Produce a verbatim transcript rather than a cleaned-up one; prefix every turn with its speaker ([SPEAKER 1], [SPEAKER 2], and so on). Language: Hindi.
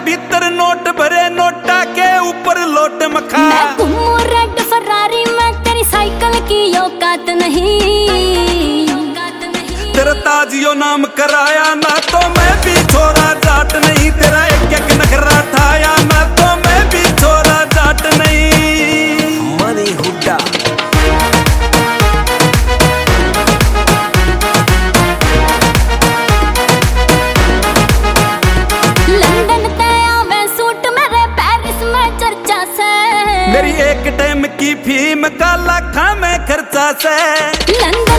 [SPEAKER 1] भीतर नोट भरे नोटा के ऊपर लोट मखा।
[SPEAKER 2] मैं घूमूं रेड फरारी में तेरी साइकिल की औकात नहीं।
[SPEAKER 1] तेरा ताजियो नाम कराया ना तो मैं भी छोरा जाट नहीं। तेरा एक एक नखरा ठाया ना तो मैं भी छोरा जाट नहीं। मनी हुड्डा मेरी एक टाइम की फीम का लाखा में खर्चा से।